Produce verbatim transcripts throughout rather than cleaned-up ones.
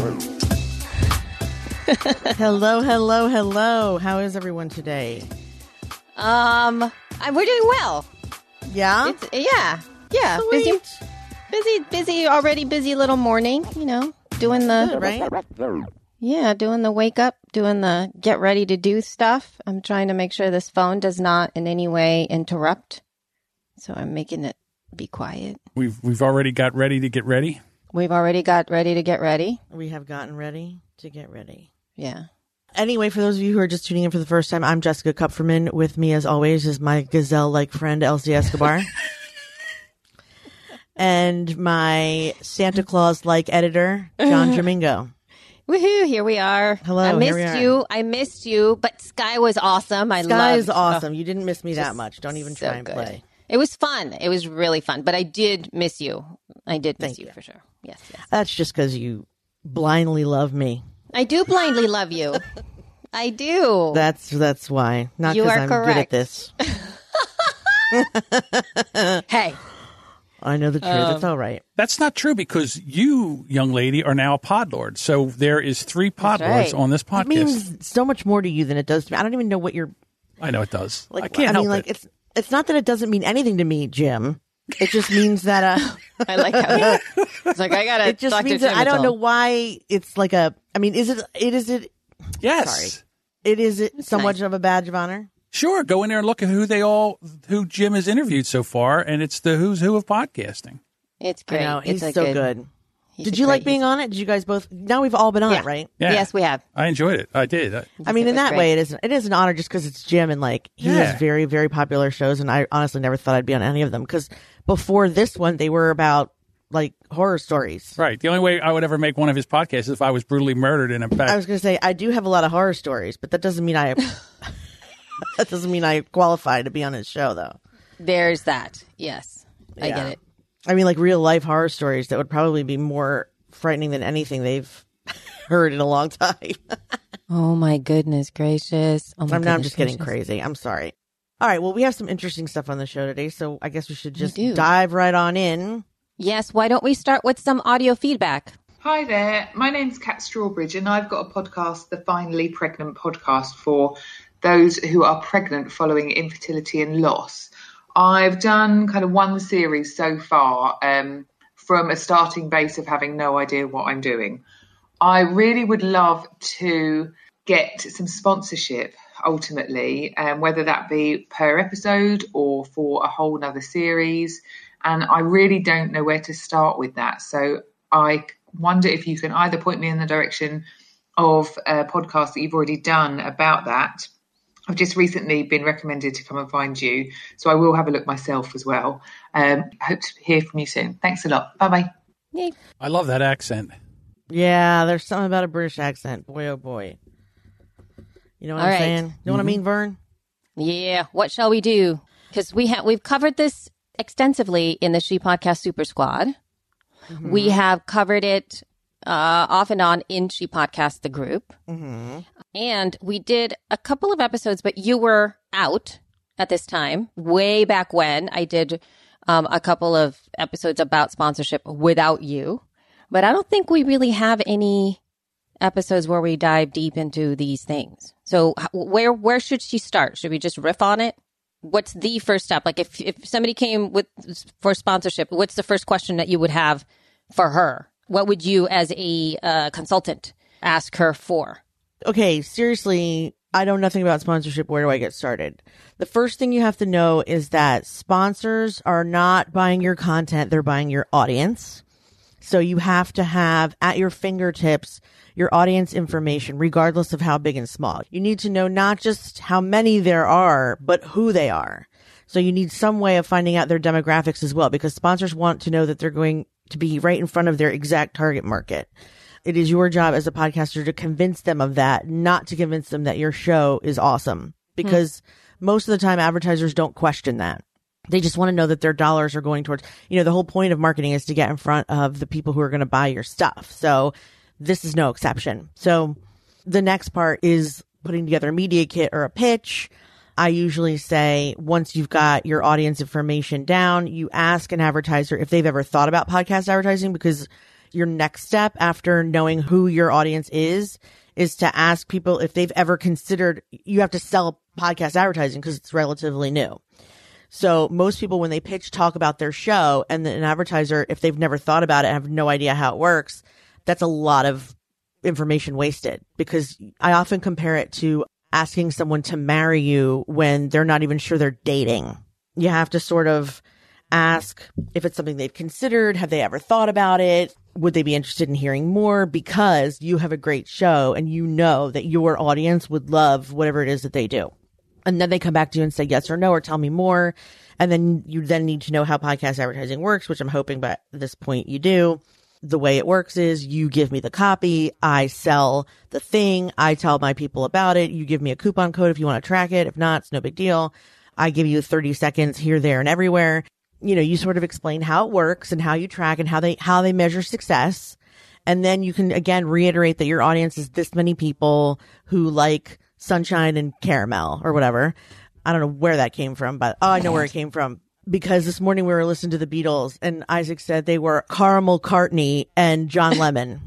Hello, hello, hello. How is everyone today? Um, I, we're doing well. Yeah? It's, yeah. Yeah. Sweet. Busy, busy, busy, already busy little morning, you know, doing the, Good, right? yeah, doing the wake up, doing the get ready to do stuff. I'm trying to make sure this phone does not in any way interrupt. So I'm making it be quiet. We've we've already got ready to get ready. We've already got ready to get ready. We have gotten ready to get ready. Yeah. Anyway, for those of you who are just tuning in for the first time, I'm Jessica Kupferman. With me, as always, is my gazelle-like friend, Elsie Escobar. And my Santa Claus-like editor, John Domingo. Woohoo, here we are. Hello, I here missed we are. you. I missed you, but Sky was awesome. I Sky loved is awesome. You didn't miss me that much. Don't even so try and good. play. It was fun. It was really fun. But I did miss you. I did miss Thank you, you. for sure. Yes, yes. That's just because you blindly love me. I do blindly love you. I do. That's that's why. Not You because are I'm correct. good at this. Hey. I know the truth. Um, it's all right. That's not true because you, young lady, are now a pod lord. So there is three pod That's lords right. on this podcast. It means so much more to you than it does to me. I don't even know what you're I know it does. like. I can't I help mean, like it. it's it's not that it doesn't mean anything to me, Jim. It just means that uh, I like how it's like I gotta it just talk means to that I don't Tim know Mitchell. why it's like a. I mean, is it? It is it. yes. Sorry. It is it so nice. much of a badge of honor. Sure. Go in there and look at who they all, who Jim has interviewed so far. And it's the who's who of podcasting. It's I great. know It's he's a so good. he's Did a you great- like being he's- on it? Did you guys both? Now we've all been on Yeah. it, right? Yeah. Yes, we have. I enjoyed it. I did. I, I mean, It in was that great. way, it is. It is an honor just because it's Jim, and like he Yeah. has very, very popular shows, and I honestly never thought I'd be on any of them because before this one, they were about like horror stories. right. The only way I would ever make one of his podcasts is if I was brutally murdered in a back. I was going to say I do have a lot of horror stories, but that doesn't mean I. that doesn't mean I qualify to be on his show, though. There's that. Yes. I Yeah. get it. I mean, like real life horror stories that would probably be more frightening than anything they've heard in a long time. Oh my goodness gracious. Oh my I'm now I'm goodness just getting gracious. crazy. I'm sorry. All right. Well, we have some interesting stuff on the show today, so I guess we should just do. dive right on in. Yes, why don't we start with some audio feedback? Hi there, my name's Kat Strawbridge and I've got a podcast, the Finally Pregnant podcast, for those who are pregnant following infertility and loss. I've done kind of one series so far um, from a starting base of having no idea what I'm doing. I really would love to get some sponsorship ultimately, um, whether that be per episode or for a whole nother series. And I really don't know where to start with that. So I wonder if you can either point me in the direction of a podcast that you've already done about that. I've just recently been recommended to come and find you, so I will have a look myself as well. Um, hope to hear from you soon. Thanks a lot. Bye-bye. Yay. I love that accent. Yeah, there's something about a British accent. Boy, oh boy. You know what All I'm right. saying? You know what I mean, Vern? Yeah, what shall we do? Because we have we've covered this extensively in the She Podcast Super Squad. Mm-hmm. We have covered it uh, off and on in She Podcast, the group. Mm-hmm. And we did a couple of episodes, but you were out at this time. Way back when I did um, a couple of episodes about sponsorship without you. But I don't think we really have any episodes where we dive deep into these things. So h- where where should she start? Should we just riff on it? What's the first step? Like if, if somebody came with for sponsorship, what's the first question that you would have for her? What would you as a uh, consultant ask her for? Okay, seriously, I know nothing about sponsorship. Where do I get started? The first thing you have to know is that sponsors are not buying your content. They're buying your audience. So you have to have at your fingertips your audience information, regardless of how big and small. You need to know not just how many there are, but who they are. So you need some way of finding out their demographics as well, because sponsors want to know that they're going to be right in front of their exact target market. It is your job as a podcaster to convince them of that, not to convince them that your show is awesome, because most of the time advertisers don't question that. They just want to know that their dollars are going towards, you know, the whole point of marketing is to get in front of the people who are going to buy your stuff. So this is no exception. So the next part is putting together a media kit or a pitch. I usually say once you've got your audience information down, you ask an advertiser if they've ever thought about podcast advertising, because Your next step after knowing who your audience is, is to ask people if they've ever considered, you have to sell podcast advertising because it's relatively new. So most people, when they pitch, talk about their show, and an advertiser, if they've never thought about it, have no idea how it works, that's a lot of information wasted, because I often compare it to asking someone to marry you when they're not even sure they're dating. You have to sort of ask if it's something they've considered. Have they ever thought about it? Would they be interested in hearing more? Because you have a great show and you know that your audience would love whatever it is that they do. And then they come back to you and say yes or no, or tell me more. And then you then need to know how podcast advertising works, which I'm hoping by this point you do. The way it works is you give me the copy, I sell the thing, I tell my people about it, you give me a coupon code if you want to track it. If not, it's no big deal. I give you thirty seconds here, there, and everywhere. You know, you sort of explain how it works and how you track and how they, how they measure success. And then you can, again, reiterate that your audience is this many people who like sunshine and caramel or whatever. I don't know where that came from, but oh, I know where it came from. Because this morning we were listening to the Beatles and Isaac said they were Caramel Cartney and John Lemon.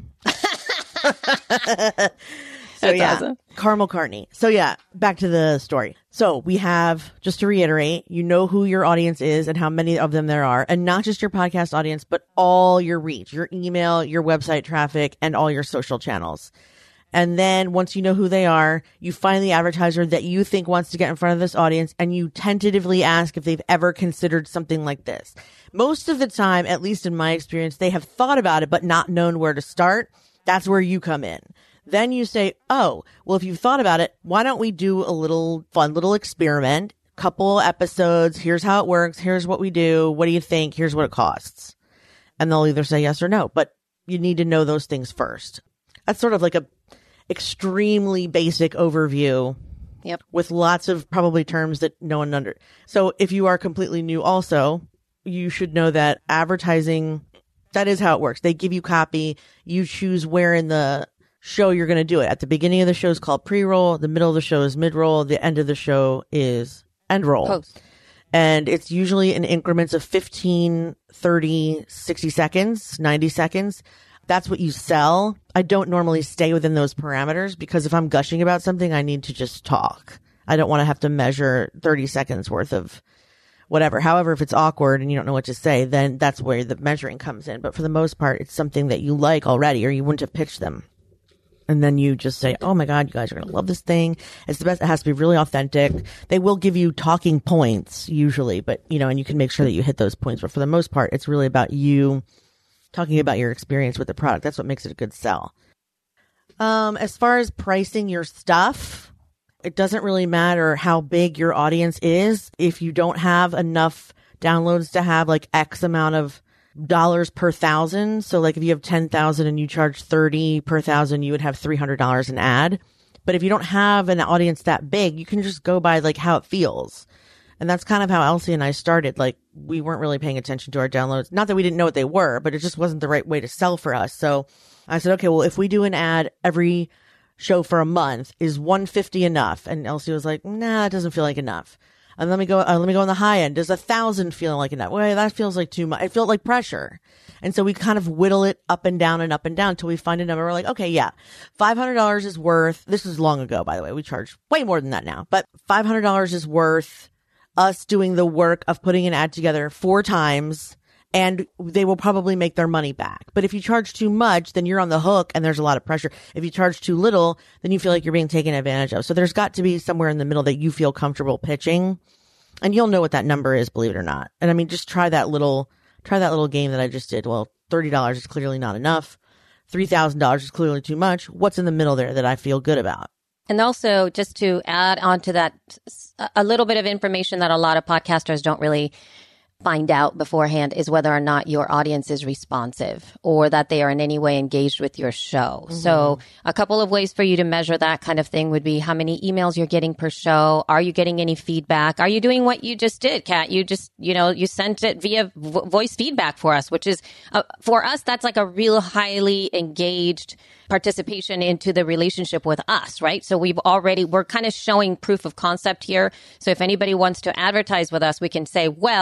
So That's yeah, awesome. Caramel Cartney. So yeah, back to the story. So we have, just to reiterate, you know who your audience is and how many of them there are, and not just your podcast audience, but all your reach, your email, your website traffic, and all your social channels. And then once you know who they are, you find the advertiser that you think wants to get in front of this audience, and you tentatively ask if they've ever considered something like this. Most of the time, at least in my experience, they have thought about it, but not known where to start. That's where you come in. Then you say, oh, well, if you've thought about it, why don't we do a little fun little experiment, couple episodes. Here's how it works. Here's what we do. What do you think? Here's what it costs. And they'll either say yes or no, but you need to know those things first. That's sort of like a extremely basic overview. Yep. With lots of probably terms that no one under. So if you are completely new also, you should know that advertising, that is how it works. They give you copy. You choose where in the show you're going to do it. At the beginning of the show is called pre-roll. The middle of the show is mid-roll. The end of the show is end roll. Post. And it's usually in increments of fifteen, thirty, sixty seconds, ninety seconds. That's what you sell. I don't normally stay within those parameters because if I'm gushing about something, I need to just talk. I don't want to have to measure thirty seconds worth of whatever. However, if it's awkward and you don't know what to say, then that's where the measuring comes in. But for the most part, it's something that you like already, or you wouldn't have pitched them. And then you just say, oh my God, you guys are going to love this thing. It's the best. It has to be really authentic. They will give you talking points usually, but you know, and you can make sure that you hit those points. But for the most part, it's really about you talking about your experience with the product. That's what makes it a good sell. Um, as far as pricing your stuff, it doesn't really matter how big your audience is. If you don't have enough downloads to have like X amount of dollars per thousand. So like if you have ten thousand and you charge thirty per thousand, you would have three hundred dollars an ad. But if you don't have an audience that big, you can just go by like how it feels. And that's kind of how Elsie and I started. Like we weren't really paying attention to our downloads. Not that we didn't know what they were, but it just wasn't the right way to sell for us. So I said, okay, well, if we do an ad every show for a month, is one hundred fifty enough? And Elsie was like, nah, it doesn't feel like enough. And let me go, uh, let me go on the high end. Does a thousand feel like enough? Well, that feels like too much. It felt like pressure. And so we kind of whittle it up and down and up and down until we find a number. We're like, okay, yeah, five hundred dollars is worth, this is long ago, by the way. We charge way more than that now, but five hundred dollars is worth us doing the work of putting an ad together four times, and they will probably make their money back. But if you charge too much, then you're on the hook and there's a lot of pressure. If you charge too little, then you feel like you're being taken advantage of. So there's got to be somewhere in the middle that you feel comfortable pitching, and you'll know what that number is, believe it or not. And I mean, just try that little, try that little game that I just did. Well, thirty dollars is clearly not enough. three thousand dollars is clearly too much. What's in the middle there that I feel good about? And also, just to add on to that, a little bit of information that a lot of podcasters don't really find out beforehand is whether or not your audience is responsive or that they are in any way engaged with your show. Mm-hmm. So a couple of ways for you to measure that kind of thing would be how many emails you're getting per show. Are you getting any feedback? Are you doing what you just did, Kat? You just, you know, you sent it via vo- voice feedback for us, which is, uh, for us, that's like a real highly engaged participation into the relationship with us, right? So we've already, we're kind of showing proof of concept here. So if anybody wants to advertise with us, we can say, well, we get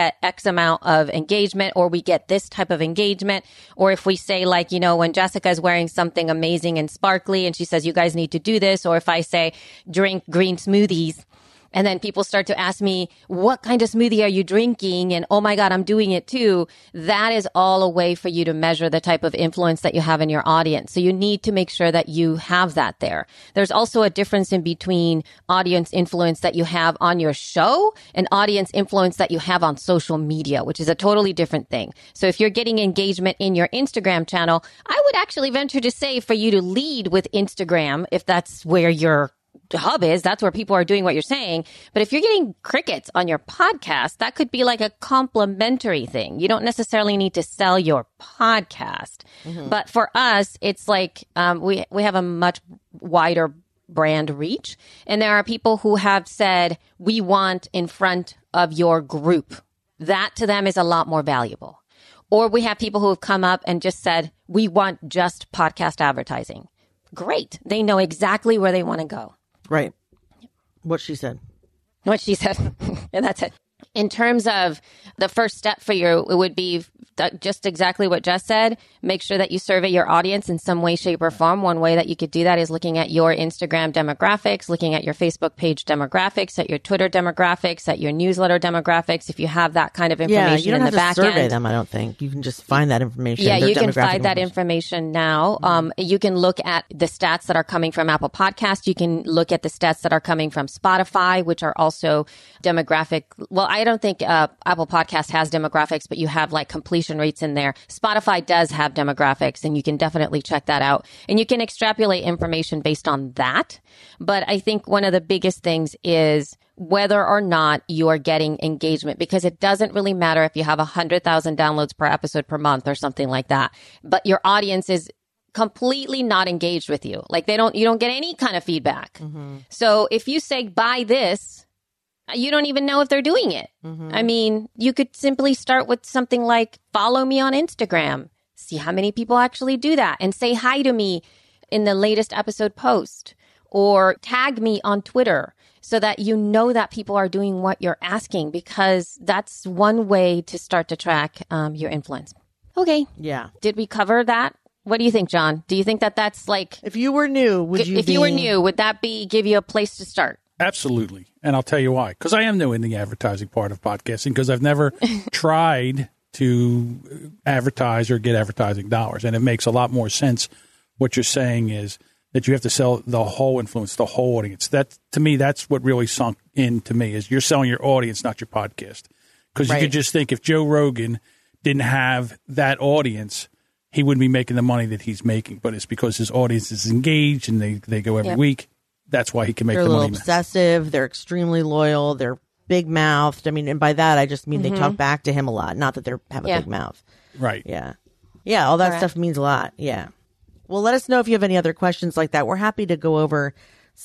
get X amount of engagement, or we get this type of engagement. Or if we say, like, you know, when Jessica's wearing something amazing and sparkly and she says, you guys need to do this. Or if I say, drink green smoothies, and then people start to ask me, what kind of smoothie are you drinking? And, oh my God, I'm doing it too. That is all a way for you to measure the type of influence that you have in your audience. So you need to make sure that you have that there. There's also a difference in between audience influence that you have on your show and audience influence that you have on social media, which is a totally different thing. So if you're getting engagement in your Instagram channel, I would actually venture to say for you to lead with Instagram if that's where you're hub is. That's where people are doing what you're saying. But if you're getting crickets on your podcast, that could be like a complimentary thing. You don't necessarily need to sell your podcast. Mm-hmm. But for us, it's like um, we we have a much wider brand reach. And there are people who have said, we want in front of your group. That to them is a lot more valuable. Or we have people who have come up and just said, we want just podcast advertising. Great. They know exactly where they want to go. Right. What she said. What she said. And that's it. In terms of the first step for you, it would be just exactly what Jess said. Make sure that you survey your audience in some way, shape, or form. One way that you could do that is looking at your Instagram demographics, looking at your Facebook page demographics, at your Twitter demographics, at your newsletter demographics. If you have that kind of information yeah, you don't in have the to back survey end. them, I don't think. You can just find that information. Yeah, their you can find that information. information now. Mm-hmm. Um, you can look at the stats that are coming from Apple Podcasts. You can look at the stats that are coming from Spotify, which are also demographic. Well, I don't think uh, Apple Podcast has demographics, but you have like completion rates in there. Spotify does have demographics, and you can definitely check that out. And you can extrapolate information based on that. But I think one of the biggest things is whether or not you are getting engagement, because it doesn't really matter if you have one hundred thousand downloads per episode per month or something like that. But your audience is completely not engaged with you. Like they don't, you don't get any kind of feedback. Mm-hmm. So if you say, buy this, you don't even know if they're doing it. Mm-hmm. I mean, you could simply start with something like follow me on Instagram, see how many people actually do that, and say hi to me in the latest episode post, or tag me on Twitter so that you know that people are doing what you're asking, because that's one way to start to track um, your influence. Okay. Yeah. Did we cover that? What do you think, John? Do you think that that's like... If you were new, would you If be... you were new, would that be give you a place to start? Absolutely. And I'll tell you why. Because I am new in the advertising part of podcasting, because I've never tried to advertise or get advertising dollars. And it makes a lot more sense. What you're saying is that you have to sell the whole influence, the whole audience. That, to me, that's what really sunk in to me, is you're selling your audience, not your podcast. Because Right. you could just think if Joe Rogan didn't have that audience, he wouldn't be making the money that he's making. But it's because his audience is engaged and they, they go every Yep. week. That's why he can make They're a the little money. obsessive. They're extremely loyal. They're big mouthed. I mean, and by that, I just mean Mm-hmm. they talk back to him a lot. Not that they have a Yeah. big mouth. Right. Yeah. Yeah. All that Correct. stuff means a lot. Yeah. Well, let us know if you have any other questions like that. We're happy to go over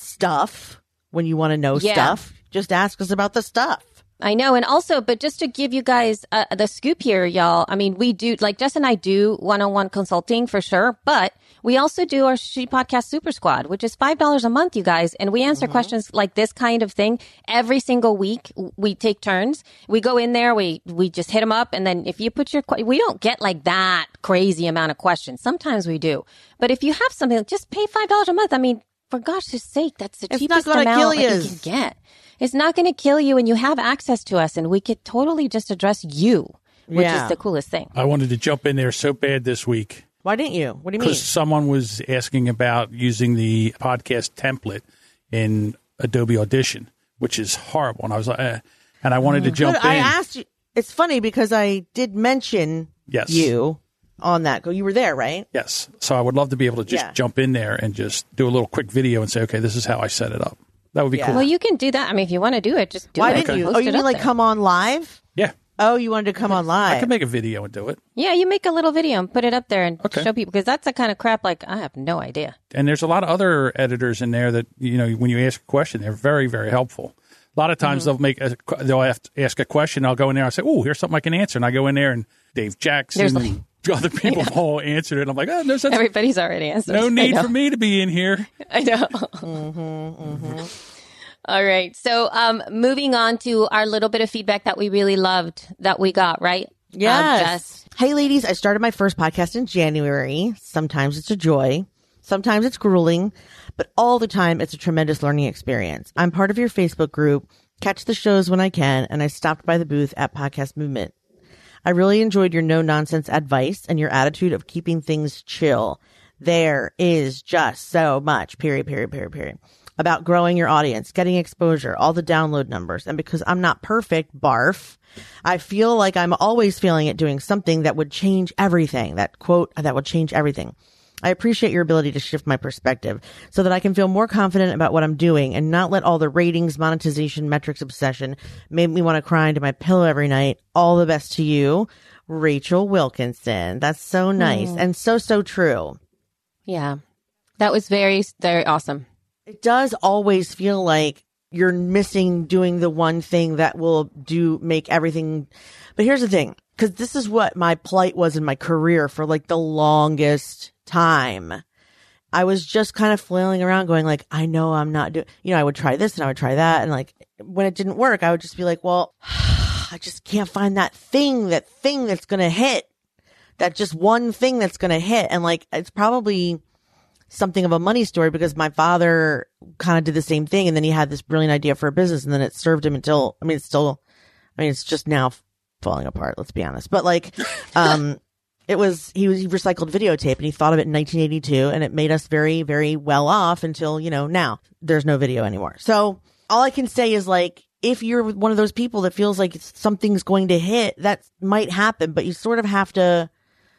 stuff when you want to know Yeah. stuff. Just ask us about the stuff. I know. And also, but just to give you guys uh, the scoop here, y'all, I mean, we do, like Jess and I do one-on-one consulting for sure, but we also do our She Podcast Super Squad, which is five dollars a month, you guys. And we answer mm-hmm. questions like this kind of thing every single week. We take turns. We go in there, we, we just hit them up. And then if you put your, we don't get like that crazy amount of questions. Sometimes we do. But if you have something, just pay five dollars a month. I mean, for gosh sake, that's the It's cheapest not gonna amount kill that you yous. can get. It's not going to kill you, and you have access to us, and we could totally just address you, which Yeah. is the coolest thing. I wanted to jump in there so bad this week Why didn't you? What do you mean? because someone was asking about using the podcast template in Adobe Audition, which is horrible. And I was like, eh. and I wanted to jump But I in. asked you. It's funny because I did mention Yes. you on that. You were there, right? Yes. So I would love to be able to just Yeah. jump in there and just do a little quick video and say, okay, this is how I set it up. That would be Yeah. cool. Well, you can do that. I mean, if you want to do it, just do Why it. didn't Okay. you? Post Oh, you it mean up like there. come on live? yeah. Oh, you wanted to come on I live. could make a video and do it. Yeah, you make a little video and put it up there and Okay. show people, because that's the kind of crap, like, I have no idea. And there's a lot of other editors in there that, you know, when you ask a question, they're very, very helpful. A lot of times Mm-hmm. they'll make a, they'll have to ask a question. I'll go in there. I'll say, oh, here's something I can answer. And I go in there and Dave Jackson There's and other people all answered it. And I'm like, oh, no, such, Everybody's already answered. no need I know. for me to be in here. I know. Mm-hmm, mm-hmm. All right. So um, moving on to our little bit of feedback that we really loved that we got, right? Yes. Um, Jess. Hey, ladies, I started my first podcast in January. Sometimes it's a joy. Sometimes it's grueling. But all the time, it's a tremendous learning experience. I'm part of your Facebook group. Catch the shows when I can. And I stopped by the booth at Podcast Movement. I really enjoyed your no-nonsense advice and your attitude of keeping things chill. There is just so much, period, period, period, period, about growing your audience, getting exposure, all the download numbers. And because I'm not perfect, barf, I feel like I'm always failing at doing something that would change everything. That quote, that would change everything. I appreciate your ability to shift my perspective so that I can feel more confident about what I'm doing and not let all the ratings, monetization, metrics obsession make me want to cry into my pillow every night. All the best to you, Rachel Wilkinson. That's so nice mm. and so, so true. Yeah, that was very, very awesome. It does always feel like you're missing doing the one thing that will do make everything. But here's the thing, because this is what my plight was in my career for like the longest time. I was just kind of flailing around going like, I know I'm not doing, you know, I would try this and I would try that. And like when it didn't work, I would just be like, well, I just can't find that thing, that thing that's going to hit, that just one thing that's going to hit. And like, it's probably something of a money story because my father kind of did the same thing. And then he had this brilliant idea for a business and then it served him until, I mean, it's still, I mean, it's just now falling apart. Let's be honest. But like, um, It was, he was, he recycled videotape and he thought of it in nineteen eighty-two and it made us very, very well off until, you know, now there's no video anymore. So all I can say is like, if you're one of those people that feels like something's going to hit, that might happen, but you sort of have to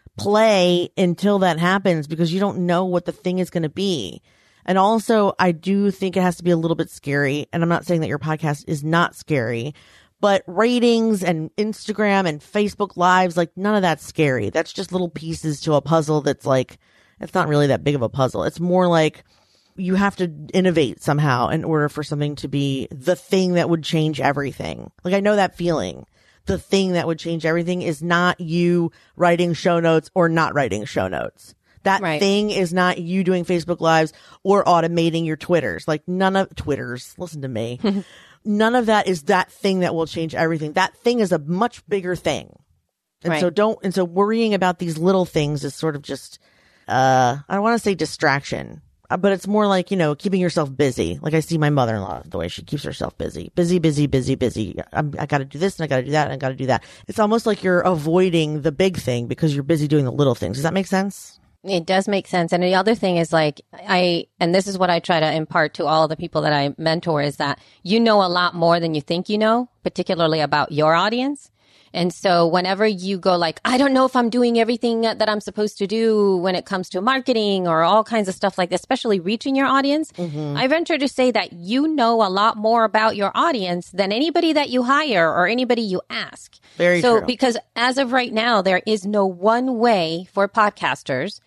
play until that happens because you don't know what the thing is going to be. And also I do think it has to be a little bit scary. And I'm not saying that your podcast is not scary, but ratings and Instagram and Facebook lives, like none of that's scary. That's just little pieces to a puzzle that's like, it's not really that big of a puzzle. It's more like you have to innovate somehow in order for something to be the thing that would change everything. Like I know that feeling. The thing that would change everything is not you writing show notes or not writing show notes. That right. thing is not you doing Facebook lives or automating your Twitters. Like none of Twitters, listen to me. None of that is that thing that will change everything. That thing is a much bigger thing. And right. so don't, and so worrying about these little things is sort of just, uh, I don't want to say distraction, but it's more like, you know, keeping yourself busy. Like I see my mother-in-law, the way she keeps herself busy, busy, busy, busy, busy. I'm, I got to do this and I got to do that and I got to do that. It's almost like you're avoiding the big thing because you're busy doing the little things. Does that make sense? It does make sense. And the other thing is like, I, and this is what I try to impart to all the people that I mentor is that you know a lot more than you think you know, particularly about your audience. And so whenever you go like, I don't know if I'm doing everything that I'm supposed to do when it comes to marketing or all kinds of stuff like this, especially reaching your audience, mm-hmm. I venture to say that you know a lot more about your audience than anybody that you hire or anybody you ask. Very so, true. Because as of right now, there is no one way for podcasters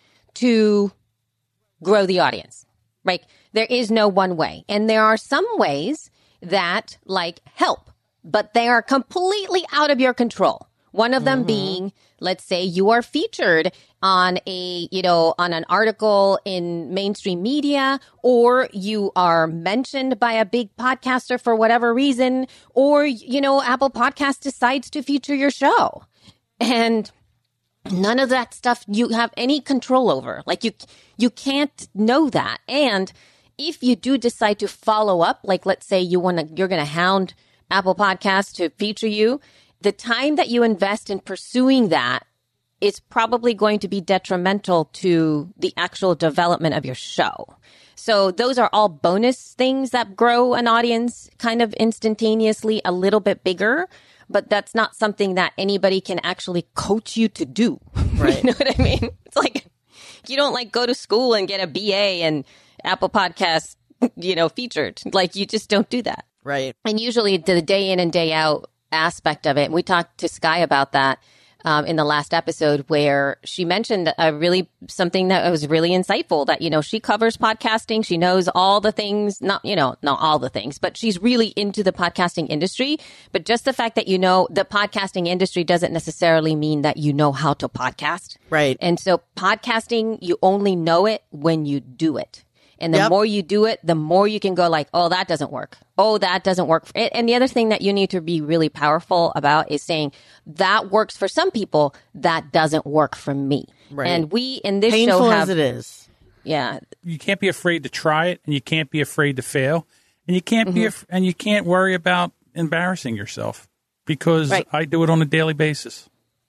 to grow the audience, right? There is no one way. And there are some ways that like help, but they are completely out of your control. One of them mm-hmm. being, let's say you are featured on a, you know, on an article in mainstream media, or you are mentioned by a big podcaster for whatever reason, or, you know, Apple Podcast decides to feature your show. And none of that stuff you have any control over. Like you, you can't know that. And if you do decide to follow up, like let's say you want to, you're going to hound Apple Podcasts to feature you, the time that you invest in pursuing that is probably going to be detrimental to the actual development of your show. So those are all bonus things that grow an audience kind of instantaneously a little bit bigger. But that's not something that anybody can actually coach you to do. Right. You know what I mean? It's like you don't like go to school and get a B A and Apple Podcasts, you know, featured. Like you just don't do that. Right. And usually the day in and day out aspect of it, we talked to Sky about that um, in the last episode where she mentioned a really something that was really insightful that, you know, she covers podcasting. She knows all the things, not, you know, not all the things, but she's really into the podcasting industry. But just the fact that, you know, the podcasting industry doesn't necessarily mean that you know how to podcast. Right. And so podcasting, you only know it when you do it. And the Yep. more you do it, the more you can go like, oh, that doesn't work. Oh, that doesn't work. And the other thing that you need to be really powerful about is saying that works for some people. That doesn't work for me. Right. And we in this Painful show have, as it is. yeah, You can't be afraid to try it, and you can't be afraid to fail, and you can't Mm-hmm. be af- and you can't worry about embarrassing yourself because Right. I do it on a daily basis.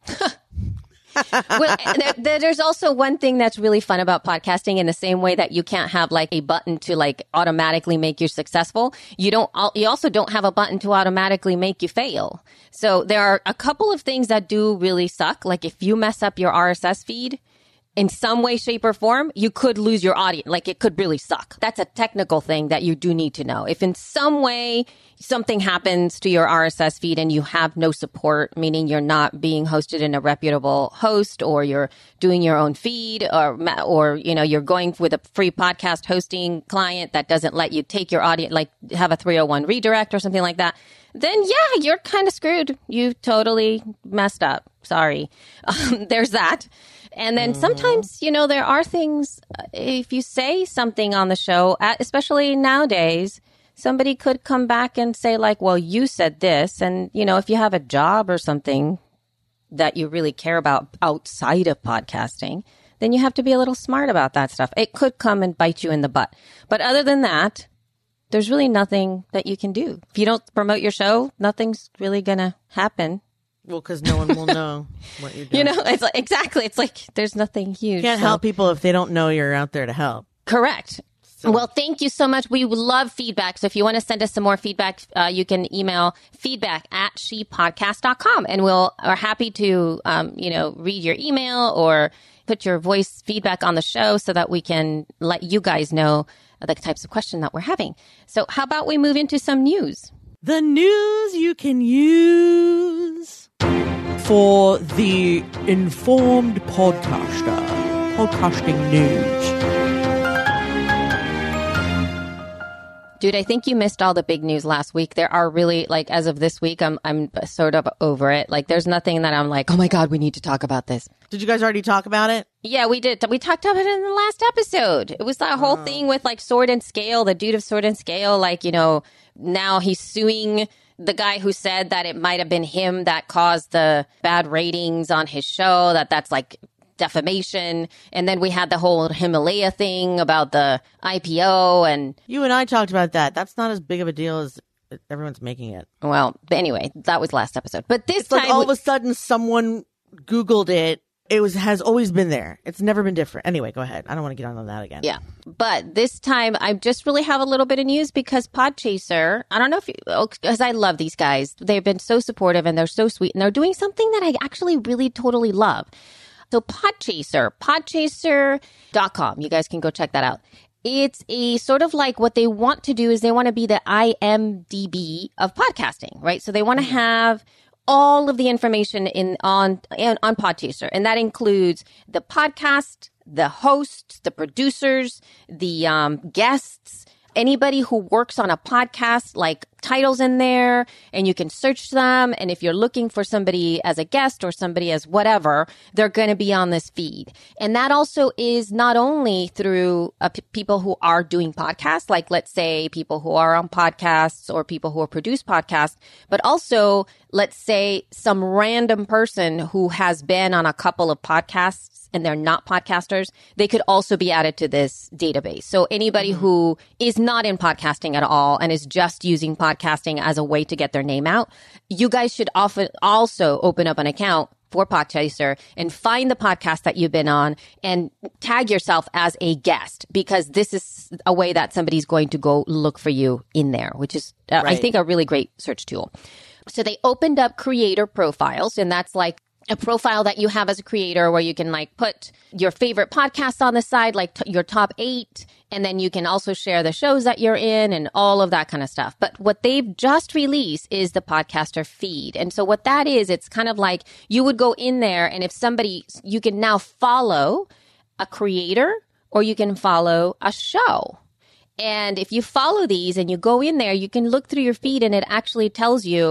well, there, there- there's also one thing that's really fun about podcasting. In the same way that you can't have like a button to like automatically make you successful, you don't. al- You also don't have a button to automatically make you fail. So there are a couple of things that do really suck. Like if you mess up your R S S feed in some way, shape, or form, you could lose your audience. Like it could really suck. That's a technical thing that you do need to know. If in some way something happens to your R S S feed and you have no support, meaning you're not being hosted in a reputable host, or you're doing your own feed, or ma- or you know you're going with a free podcast hosting client that doesn't let you take your audience, like have a three oh one redirect or something like that, then yeah, you're kind of screwed. You totally messed up. Sorry. Um, there's that. And then sometimes, you know, there are things, uh, if you say something on the show, uh, especially nowadays, somebody could come back and say like, well, you said this. And, you know, if you have a job or something that you really care about outside of podcasting, then you have to be a little smart about that stuff. It could come and bite you in the butt. But other than that, there's really nothing that you can do. If you don't promote your show, nothing's really going to happen. Well, because no one will know what you're doing. You know, it's like, exactly. It's like there's nothing huge. You can't so- help people if they don't know you're out there to help. Correct. Well, thank you so much. We would love feedback. So if you want to send us some more feedback, uh, you can email feedback at she podcast dot com, and we'll are happy to, um, you know, read your email or put your voice feedback on the show so that we can let you guys know the types of questions that we're having. So how about we move into some news? The news you can use for the informed podcaster. Podcasting news. Dude, I think you missed all the big news last week. There are really, like, as of this week, I'm I'm sort of over it. Like, there's nothing that I'm like, oh my God, we need to talk about this. Did you guys already talk about it? Yeah, we did. We talked about it in the last episode. It was that whole Oh. thing with like Sword and Scale, the dude of Sword and Scale. Like, you know, now he's suing the guy who said that it might have been him that caused the bad ratings on his show, that that's like defamation. And then we had the whole Himalaya thing about the I P O. And You and I talked about that. That's not as big of a deal as everyone's making it. well, but anyway, that was last episode. But this It's time, like all we- of a sudden someone Googled it. It was has always been there. It's never been different. Anyway, go ahead. I don't want to get on that again. yeah. But this time, I just really have a little bit of news because Podchaser, I don't know if you, because I love these guys. They've been so supportive and they're so sweet and they're doing something that I actually really totally love. So Podchaser, podchaser dot com. You guys can go check that out. It's a sort of like what they want to do is they want to be the I M D B of podcasting, right? So they want to have all of the information in on on Podchaser, and that includes the podcast, the hosts, the producers, the um, guests, anybody who works on a podcast, like titles in there, and you can search them. And if you're looking for somebody as a guest or somebody as whatever, they're going to be on this feed. And that also is not only through uh, p- people who are doing podcasts, like let's say people who are on podcasts or people who produce podcasts, but also let's say some random person who has been on a couple of podcasts and they're not podcasters, they could also be added to this database. So anybody mm-hmm. who is not in podcasting at all and is just using podcasting as a way to get their name out, you guys should often also open up an account for Podchaser and find the podcast that you've been on and tag yourself as a guest, because this is a way that somebody's going to go look for you in there, which is, uh, right. I think, a really great search tool. So they opened up creator profiles, and that's like a profile that you have as a creator where you can like put your favorite podcasts on the side, like t- your top eight. And then you can also share the shows that you're in and all of that kind of stuff. But what they've just released is the podcaster feed. And so what that is, it's kind of like you would go in there, and if somebody, you can now follow a creator or you can follow a show. And if you follow these and you go in there, you can look through your feed and it actually tells you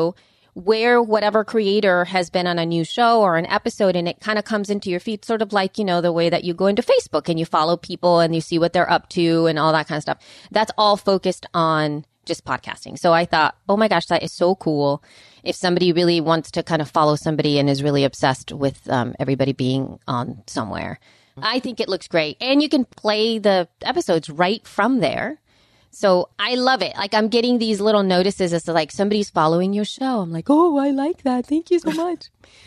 where whatever creator has been on a new show or an episode, and it kind of comes into your feed, sort of like, you know, the way that you go into Facebook and you follow people and you see what they're up to and all that kind of stuff. That's all focused on just podcasting. So I thought, oh my gosh, that is so cool. If somebody really wants to kind of follow somebody and is really obsessed with um, everybody being on somewhere, I think it looks great. And you can play the episodes right from there. So I love it. Like, I'm getting these little notices as to like somebody's following your show. I'm like, oh, I like that. Thank you so much.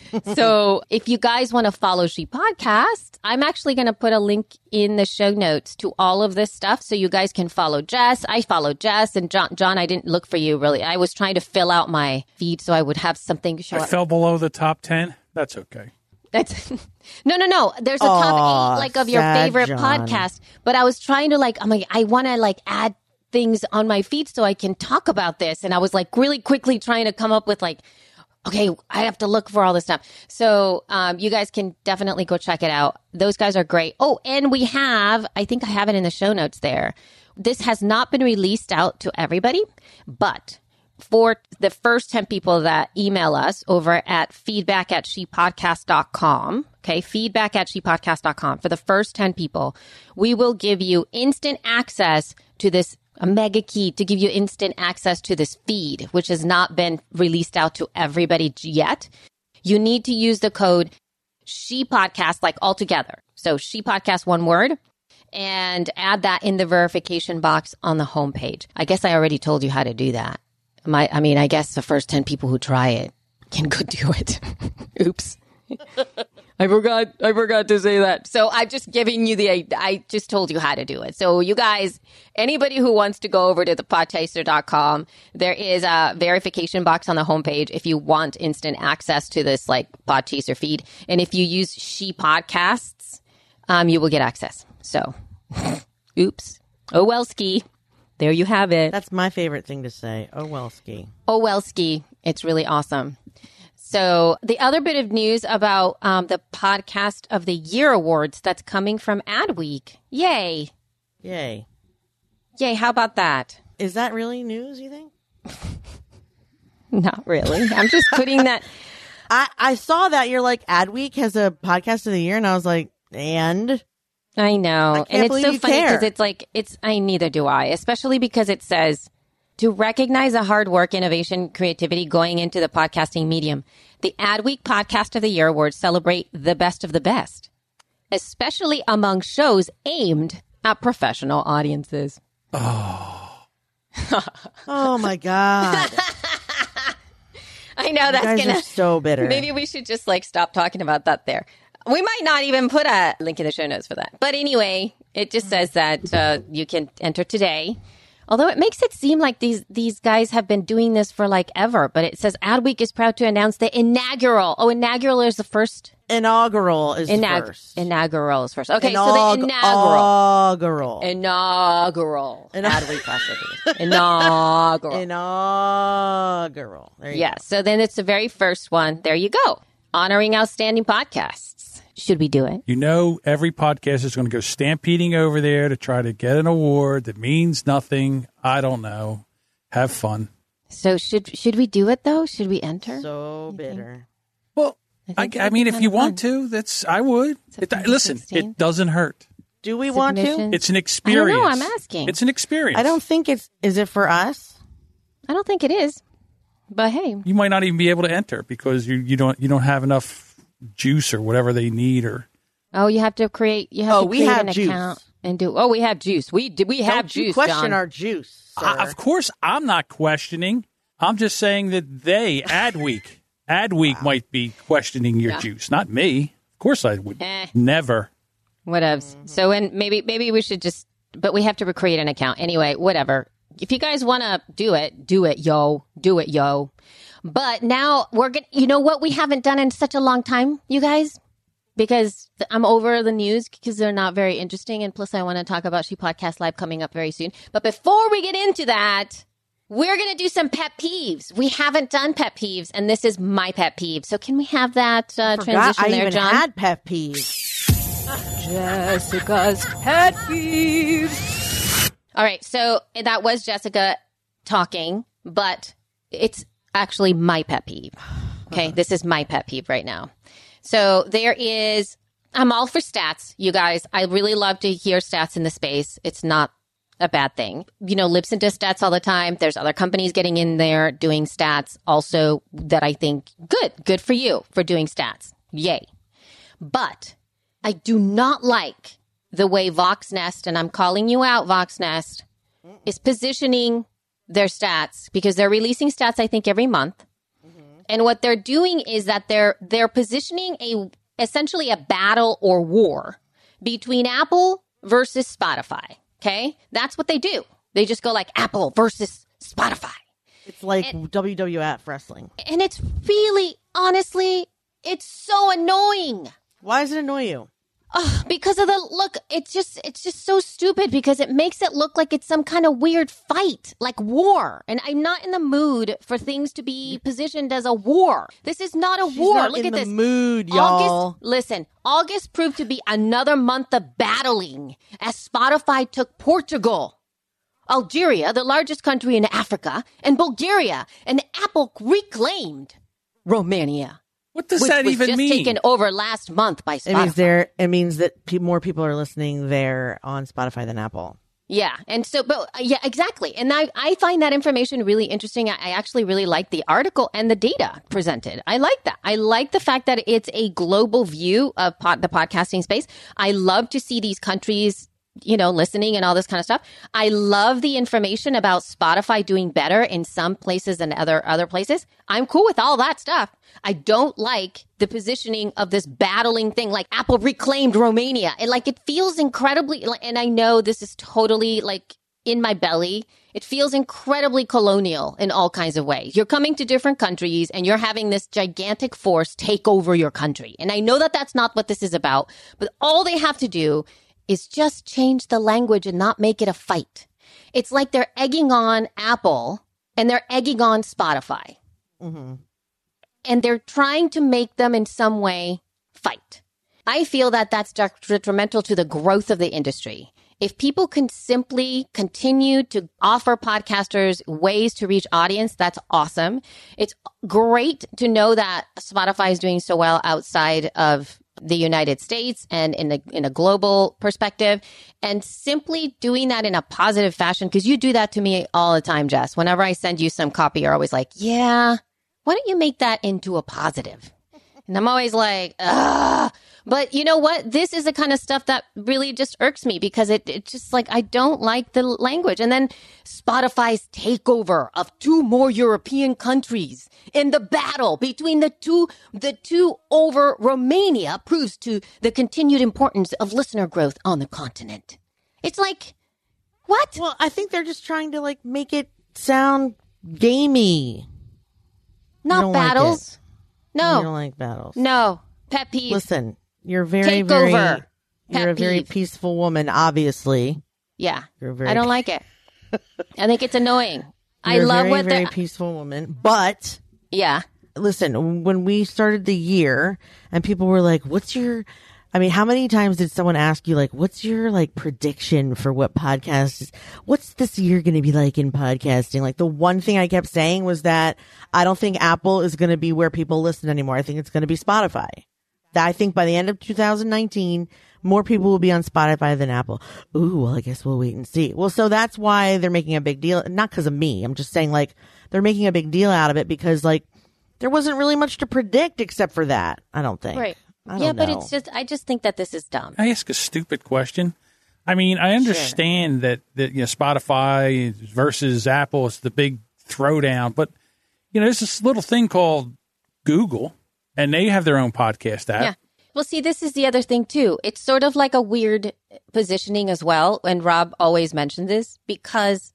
So if you guys want to follow She Podcast, I'm actually going to put a link in the show notes to all of this stuff so you guys can follow Jess. I follow Jess, and John, John, I didn't look for you really. I was trying to fill out my feed so I would have something to show I up. fell below the top ten. That's okay. That's no, no, no. There's a top Aw, eight like of your sad favorite John. podcast, but I was trying to like, I'm like, I want to like add things on my feed so I can talk about this. And I was like really quickly trying to come up with like, okay, I have to look for all this stuff. So um, you guys can definitely go check it out. Those guys are great. Oh, and we have, I think I have it in the show notes there. This has not been released out to everybody, but for the first ten people that email us over at feedback at shepodcast dot com, okay, feedback at shepodcast dot com, for the first ten people, we will give you instant access to this, a mega key to give you instant access to this feed, which has not been released out to everybody yet. You need to use the code SHEPODCAST, like all together. So SHEPODCAST, one word, and add that in the verification box on the homepage. I guess I already told you how to do that. My, I mean, I guess the first ten people who try it can go do it. Oops. I forgot, I forgot to say that. So I'm just giving you the, I just told you how to do it. So you guys, anybody who wants to go over to the podchaser dot com, there is a verification box on the homepage if you want instant access to this like Podchaser feed. And if you use She Podcasts, um, you will get access. So, oops. Oh, well, ski. There you have it. That's my favorite thing to say. Oh, well, ski. Oh, well, ski. It's really awesome. So the other bit of news about um, the Podcast of the Year awards that's coming from Adweek. Yay. Yay. Yay. How about that? Is that really news, you think? Not really. I'm just putting that. I, I saw that you're like, Adweek has a podcast of the year, and I was like, and? I know. I can't and it's believe so you funny care. because it's like, it's, I neither do I, especially because it says, to recognize the hard work, innovation, creativity going into the podcasting medium, the Adweek Podcast of the Year Awards celebrate the best of the best, especially among shows aimed at professional audiences. Oh, Oh, my God. I know that's You guys gonna are so bitter. Maybe we should just like stop talking about that there. We might not even put a link in the show notes for that. But anyway, it just says that uh, you can enter today. Although it makes it seem like these these guys have been doing this for like ever. But it says Adweek is proud to announce the inaugural. Oh, inaugural is the first. Inaugural is Inag- first. Inaugural is first. Okay, Inaug- so the inaugural. Inaugural. Inaugural. Inaug- Adweek Podcast. Inaugural. Inaugural. There you Yeah. So then it's the very first one. There you go. Honoring outstanding podcasts. Should we do it? you know, every podcast is going to go stampeding over there to try to get an award that means nothing. I don't know. Have fun. So should should we do it though? Should we enter? go. So bitter. Well, I I, think it I would mean, be if kinda you want fun. to, that's I would. It, September listen, sixteenth. it doesn't hurt. Do we want to? Submission. It's an experience. I don't know, I'm asking. It's an experience. I don't think it's, is it for us? I don't think it is. But hey, You might not even be able to enter because you, you don't you don't have enough juice or whatever they need or. oh, you have to create. You have Oh, to we create have an juice. account and do. Oh, we have juice. We do. We have Don't juice. you question John. our juice, sir. I, of course, I'm not questioning. I'm just saying that they, Adweek, Adweek might be questioning your Yeah. juice, not me. Of course I would. Eh. Never. Whatevs. So, and maybe maybe we should just. But we have to create an account anyway. Whatever. If you guys want to do it, do it, yo. Do it, yo. But now we're gonna. You know what? We haven't done in such a long time, you guys. Because I'm over the news because they're not very interesting. And plus, I want to talk about She Podcast Live coming up very soon. But before we get into that, we're going to do some pet peeves. We haven't done pet peeves, and this is my pet peeve. So can we have that uh, Forgot transition I there, even John? had pet peeves. Jessica's pet peeves. All right, so that was Jessica talking, but it's actually my pet peeve. Okay, this is my pet peeve right now. So there is, I'm all for stats, you guys. I really love to hear stats in the space. It's not a bad thing. You know, Libsyn does stats all the time. There's other companies getting in there doing stats also that I think good. Good for you for doing stats. Yay. But I do not like the way Voxnest, and I'm calling you out, Voxnest, is positioning their stats because they're releasing stats, I think, every month. Mm-hmm. And what they're doing is that they're they're positioning a essentially a battle or war between Apple versus Spotify. Okay? That's what they do. They just go like Apple versus Spotify. It's like and, W W F wrestling. And it's really, honestly, it's so annoying. Why does it annoy you? Uh, because of the look, it's just it's just so stupid because it makes it look like it's some kind of weird fight, like war. And I'm not in the mood for things to be positioned as a war. This is not a She's war. Not look in at the this. Mood, y'all. August, listen, August proved to be another month of battling as Spotify took Portugal, Algeria, the largest country in Africa, and Bulgaria, and Apple reclaimed Romania. What does which that was even just mean? taken over last month by Spotify. It means there. It means that pe- more people are listening there on Spotify than Apple. Yeah, and so, but uh, yeah, exactly. And I, I find that information really interesting. I, I actually really like the article and the data presented. I like that. I like the fact that it's a global view of pod, the podcasting space. I love to see these countries, you know, listening and all this kind of stuff. I love the information about Spotify doing better in some places than other other places. I'm cool with all that stuff. I don't like the positioning of this battling thing, like Apple reclaimed Romania. And like, it feels incredibly, and I know this is totally like in my belly. It feels incredibly colonial in all kinds of ways. You're coming to different countries and you're having this gigantic force take over your country. And I know that that's not what this is about, but all they have to do is just change the language and not make it a fight. It's like they're egging on Apple and they're egging on Spotify. Mm-hmm. And they're trying to make them in some way fight. I feel that that's detrimental to the growth of the industry. If people can simply continue to offer podcasters ways to reach audience, that's awesome. It's great to know that Spotify is doing so well outside of the United States and in a, in a global perspective, and simply doing that in a positive fashion, because you do that to me all the time, Jess. Whenever I send you some copy, you're always like, yeah, why don't you make that into a positive? And I'm always like, ugh. But you know what? This is the kind of stuff that really just irks me because it, it's just like, I don't like the language. And then Spotify's takeover of two more European countries in the battle between the two, the two over Romania proves to the continued importance of listener growth on the continent. It's like, what? Well, I think they're just trying to like make it sound gamey. Not battles. Like no. You don't like battles. No. Pet peeve. Listen, you're very, Take very, over. you're Pet a very peeve. peaceful woman, obviously. Yeah. You're very, I don't like it. I think it's annoying. I you're a love very, what very they're. peaceful woman. But Yeah. listen, when we started the year and people were like, what's your, I mean, how many times did someone ask you, like, what's your, like, prediction for what podcast is, what's this year going to be like in podcasting? Like, the one thing I kept saying was that I don't think Apple is going to be where people listen anymore. I think it's going to be Spotify. I think by the end of two thousand nineteen, more people will be on Spotify than Apple. Ooh, well, I guess we'll wait and see. Well, so that's why they're making a big deal. Not because of me. I'm just saying, like, they're making a big deal out of it because, like, there wasn't really much to predict except for that, I don't think. Right. I Yeah, don't but know. it's just, I just think that this is dumb. I ask a stupid question. I mean, I understand that, that you know, Spotify versus Apple is the big throwdown, but you know, there's this little thing called Google, and they have their own podcast app. Yeah. Well, see, this is the other thing, too. It's sort of like a weird positioning as well. And Rob always mentioned this because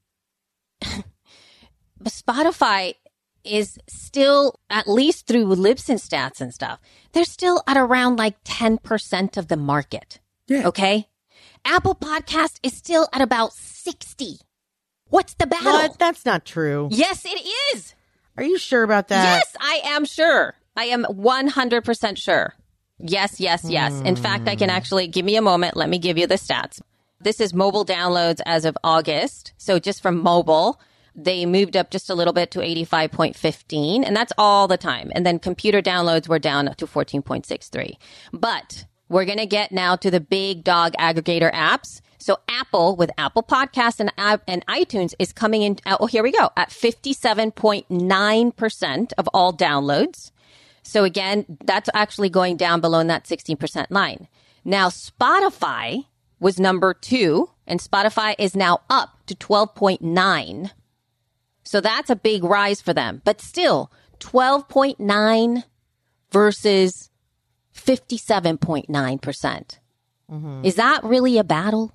Spotify is still, at least through Libsyn stats and stuff, they're still at around like ten percent of the market. Yeah. Okay. Apple Podcast is still at about sixty. What's the battle? What? That's not true. Yes, it is. Are you sure about that? Yes, I am sure. I am one hundred percent sure. Yes, yes, yes. In fact, I can actually, give me a moment. Let me give you the stats. This is mobile downloads as of August. So just from mobile, they moved up just a little bit to eighty-five point one five, and that's all the time. And then computer downloads were down to fourteen point six three. But we're going to get now to the big dog aggregator apps. So Apple, with Apple Podcasts and, and iTunes, is coming in. Oh, here we go, at fifty-seven point nine percent of all downloads. So again, that's actually going down below that sixteen percent line. Now, Spotify was number two, and Spotify is now up to twelve point nine. So that's a big rise for them. But still, twelve point nine versus fifty-seven point nine percent. Mm-hmm. Is that really a battle?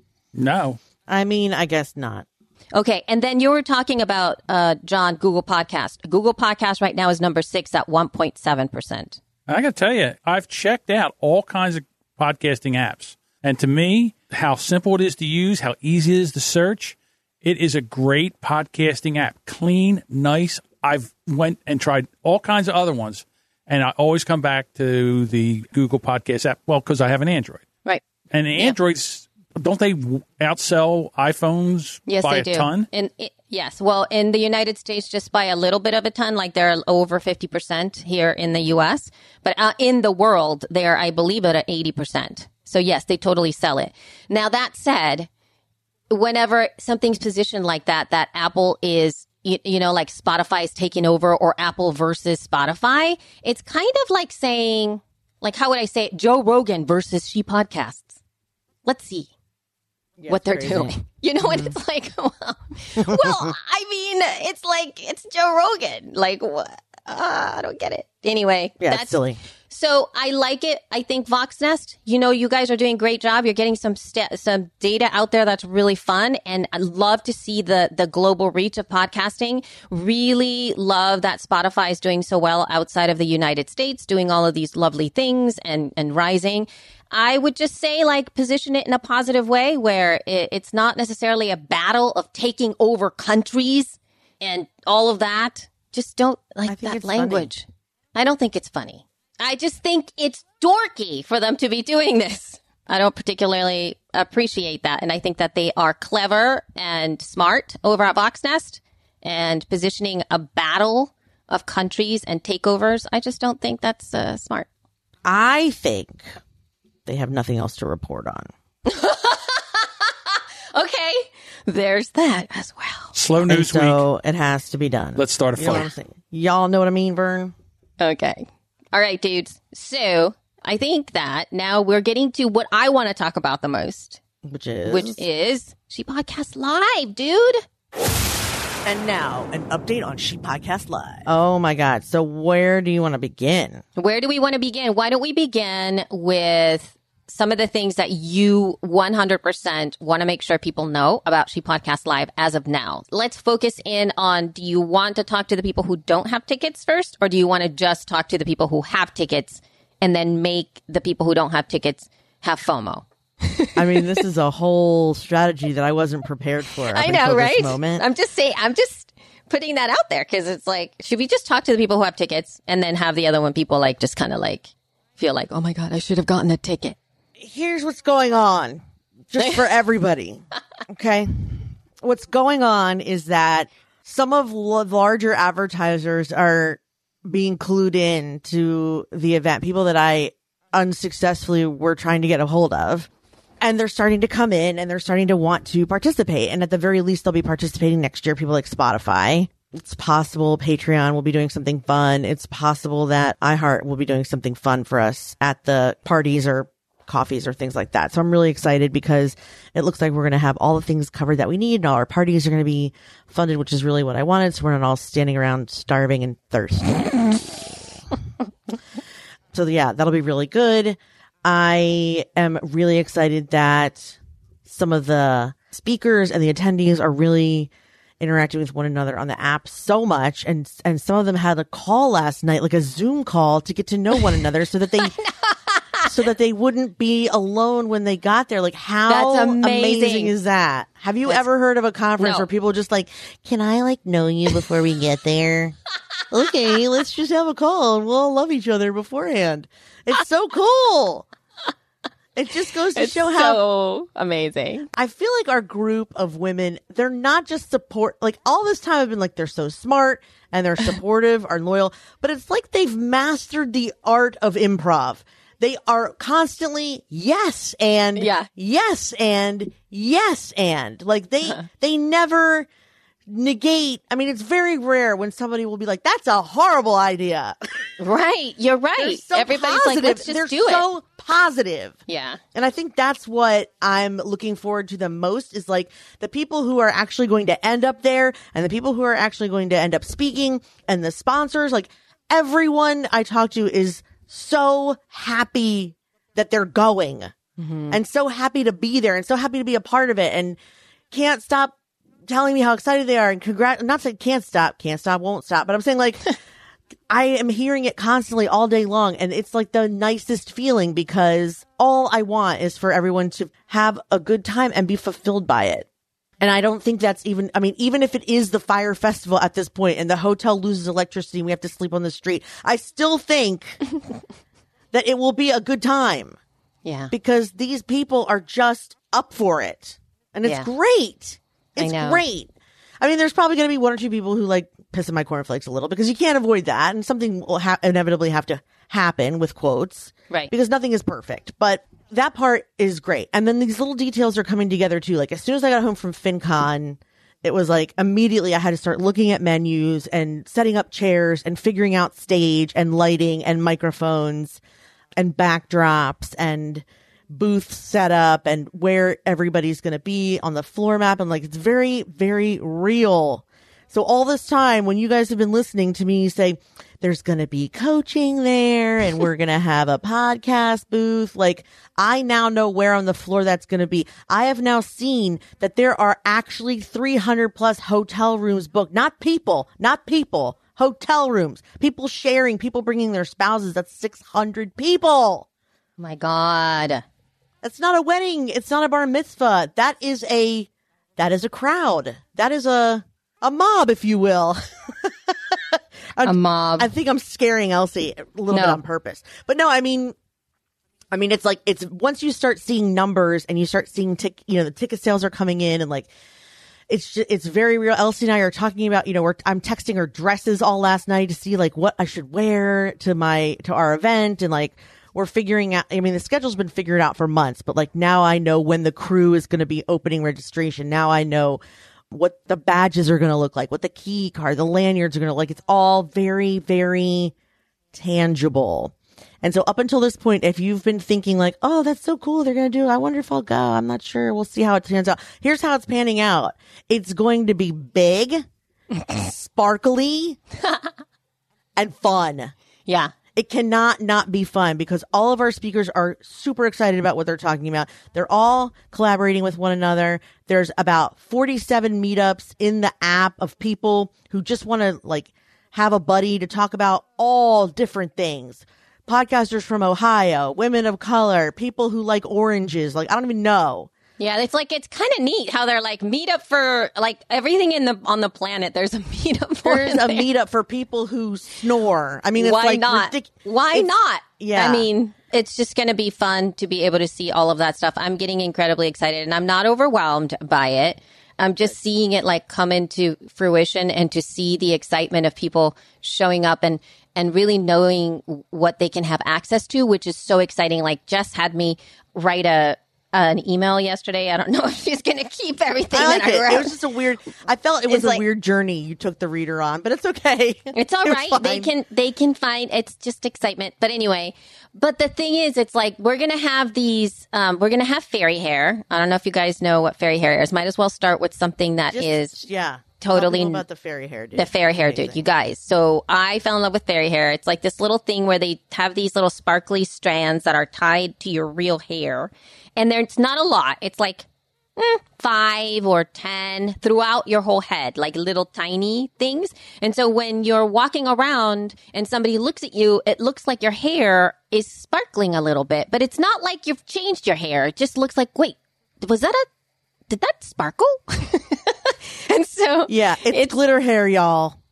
No. I mean, I guess not. Okay. And then you were talking about, uh, John, Google Podcast. Google Podcast right now is number six at one point seven percent. I got to tell you, I've checked out all kinds of podcasting apps. And to me, how simple it is to use, how easy it is to search, it is a great podcasting app. Clean, nice. I've went and tried all kinds of other ones, and I always come back to the Google Podcast app. Well, because I have an Android. Right. And the Androids, don't they outsell iPhones yes, by they a do. ton? In, it, yes. Well, in the United States, just by a little bit of a ton, like they're over fifty percent here in the U S. But uh, in the world, they're, I believe, at eighty percent. So yes, they totally sell it. Now, that said, whenever something's positioned like that, that Apple is, you, you know, like Spotify is taking over, or Apple versus Spotify, it's kind of like saying, like, how would I say it? Joe Rogan versus She Podcasts. Let's see Yeah, what they're crazy. doing. You know, mm-hmm. and it's like, well, well, I mean, it's like, it's Joe Rogan. Like, what? Uh, I don't get it. Anyway. Yeah, that's it's silly. So I like it. I think Voxnest, you know, you guys are doing a great job. You're getting some st- some data out there that's really fun. And I love to see the, the global reach of podcasting. Really love that Spotify is doing so well outside of the United States, doing all of these lovely things and, and rising. I would just say, like, position it in a positive way where it, it's not necessarily a battle of taking over countries and all of that. Just don't like that language. Funny. I don't think it's funny. I just think it's dorky for them to be doing this. I don't particularly appreciate that. And I think that they are clever and smart over at Voxnest and positioning a battle of countries and takeovers. I just don't think that's uh, smart. I think they have nothing else to report on. Okay. There's that as well. Slow news and so week. it has to be done. Let's start a you know fight. Y'all know what I mean, Vern? Okay. All right, dudes. So I think that now we're getting to what I want to talk about the most. Which is? Which is She Podcast Live, dude. And now, an update on She Podcast Live. Oh, my God. So where do you want to begin? Where do we want to begin? Why don't we begin with some of the things that you one hundred percent want to make sure people know about She Podcast Live as of now? Let's focus in on, do you want to talk to the people who don't have tickets first, or do you want to just talk to the people who have tickets and then make the people who don't have tickets have FOMO? I mean, this is a whole strategy that I wasn't prepared for. Up I know, until right? This moment. I'm just saying, I'm just putting that out there because it's like, should we just talk to the people who have tickets and then have the other one people like just kind of like feel like, oh my God, I should have gotten a ticket. Here's what's going on, just for everybody. Okay. What's going on is that some of the larger advertisers are being clued in to the event, people that I unsuccessfully were trying to get a hold of. And they're starting to come in and they're starting to want to participate. And at the very least, they'll be participating next year. People like Spotify. It's possible Patreon will be doing something fun. It's possible that iHeart will be doing something fun for us at the parties or coffees or things like that. So I'm really excited because it looks like we're going to have all the things covered that we need, and all our parties are going to be funded, which is really what I wanted. So we're not all standing around starving and thirsty. So yeah, that'll be really good. I am really excited that some of the speakers and the attendees are really interacting with one another on the app so much. And, and some of them had a call last night, like a Zoom call, to get to know one another so that they, so that they wouldn't be alone when they got there. Like, how That's amazing. amazing is that? Have you That's, ever heard of a conference no. where people are just like, can I like know you before we get there? Okay, let's just have a call and we'll all love each other beforehand. It's so cool. It just goes to It's show how so amazing. I feel like our group of women, they're not just support, like all this time I've been like, they're so smart and they're supportive, are loyal, but it's like they've mastered the art of improv. They are constantly yes and Yeah. yes and yes and like they, they never negate. I mean, it's very rare when somebody will be like, that's a horrible idea. Right. You're They're right. so Everybody's positive. like, let's just They're do so it. positive. Yeah. And I think that's what I'm looking forward to the most is like the people who are actually going to end up there and the people who are actually going to end up speaking and the sponsors, like everyone I talk to is so happy that they're going Mm-hmm. and so happy to be there and so happy to be a part of it and can't stop telling me how excited they are and congrat, not saying can't stop, can't stop, won't stop, but I'm saying like, I am hearing it constantly all day long. And it's like the nicest feeling because all I want is for everyone to have a good time and be fulfilled by it. And I don't think that's even, I mean, even if it is the Fire Festival at this point and the hotel loses electricity and we have to sleep on the street, I still think that it will be a good time Yeah. because these people are just up for it. And it's Yeah. great. I It's know. great. I mean, there's probably going to be one or two people who like piss in my cornflakes a little because you can't avoid that. And something will ha- inevitably have to happen with quotes. Right. Because nothing is perfect. But that part is great. And then these little details are coming together too. Like as soon as I got home from FinCon, it was like immediately I had to start looking at menus and setting up chairs and figuring out stage and lighting and microphones and backdrops and booth setup and where everybody's going to be on the floor map. And like, it's very, very real. So all this time when you guys have been listening to me say, there's going to be coaching there and we're going to have a podcast booth. Like I now know where on the floor that's going to be. I have now seen that there are actually three hundred plus hotel rooms booked, not people, not people, hotel rooms, people sharing, people bringing their spouses. That's six hundred people. Oh my God. That's not a wedding. It's not a bar mitzvah. That is a, that is a crowd. That is a, a mob, if you will. A mob. I think I'm scaring Elsie a little No. bit on purpose. But no, I mean, I mean, it's like, it's once you start seeing numbers and you start seeing, tic, you know, the ticket sales are coming in and like, it's just, it's very real. Elsie and I are talking about, you know, we're, I'm texting her dresses all last night to see like what I should wear to my, to our event. And like, we're figuring out, I mean, the schedule's been figured out for months, but like now I know when the crew is going to be opening registration. Now I know what the badges are going to look like, what the key card, the lanyards are going to like. It's all very, very tangible. And so up until this point, if you've been thinking like, oh, that's so cool, they're going to do it, I wonder if I'll go. I'm not sure. We'll see how it pans out. Here's how it's panning out. It's going to be big, sparkly, and fun. Yeah. It cannot not be fun because all of our speakers are super excited about what they're talking about. They're all collaborating with one another. There's about forty-seven meetups in the app of people who just want to like have a buddy to talk about all different things. Podcasters from Ohio, women of color, people who like oranges. Like, I don't even know. Yeah, it's like it's kind of neat how they're like meet up for like everything in the on the planet. There's a meetup for There's in a there. meetup for people who snore. I mean, it's Why like not? ridic- Why it's- not? Yeah. I mean, it's just going to be fun to be able to see all of that stuff. I'm getting incredibly excited, and I'm not overwhelmed by it. I'm just seeing it like come into fruition, and to see the excitement of people showing up and and really knowing what they can have access to, which is so exciting. Like Jess had me write a. an email yesterday. I don't know if she's going to keep everything I like that I it. wrote. It was just a weird. I felt it was It's a like- weird journey you took the reader on, but it's okay. It's all It was right. They fine. can they can find it's just excitement. But anyway, but the thing is, it's like we're gonna have these. Um, we're gonna have fairy hair. I don't know if you guys know what fairy hair is. Might as well start with something that Just- is yeah, totally Tell people about the fairy hair, dude. the fairy hair, Amazing. dude. You guys. So I fell in love with fairy hair. It's like this little thing where they have these little sparkly strands that are tied to your real hair, and there's not a lot. It's like mm, five or ten throughout your whole head, like little tiny things. And so when you're walking around and somebody looks at you, it looks like your hair is sparkling a little bit, but it's not like you've changed your hair. It just looks like, wait, was that a, did that sparkle? And so Yeah, it's, glitter hair, y'all.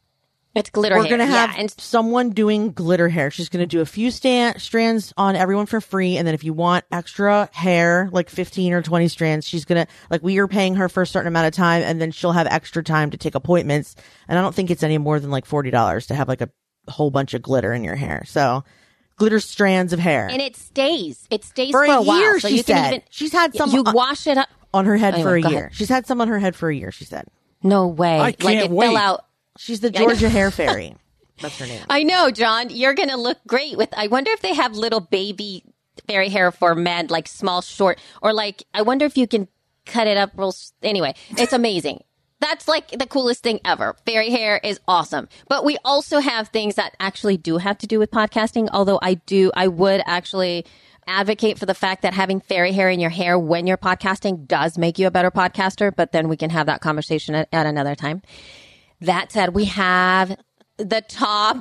It's glitter We're hair. going to have yeah, and someone doing glitter hair. She's going to do a few sta- strands on everyone for free. And then if you want extra hair, like fifteen or twenty strands, she's going to, like, we are paying her for a certain amount of time, and then she'll have extra time to take appointments. And I don't think it's any more than like forty dollars to have like a whole bunch of glitter in your hair. So glitter strands of hair. and it stays. It stays for for, a, a while. year, so she you said. can even She's had some you on, wash it up. on her head Anyway, for a go year. ahead. She's had some on her head for a year, she said. No way. I like can't it wait. fell out. She's the I know. Georgia Hair Fairy. That's her name. I know, John. You're gonna look great with. I wonder if they have little baby fairy hair for men, like small, short, or like. I wonder if you can cut it up real. s- Anyway, it's amazing. That's like the coolest thing ever. Fairy hair is awesome. But we also have things that actually do have to do with podcasting. Although I do, I would actually advocate for the fact that having fairy hair in your hair when you're podcasting does make you a better podcaster. But then we can have that conversation at, at another time. That said, we have the top,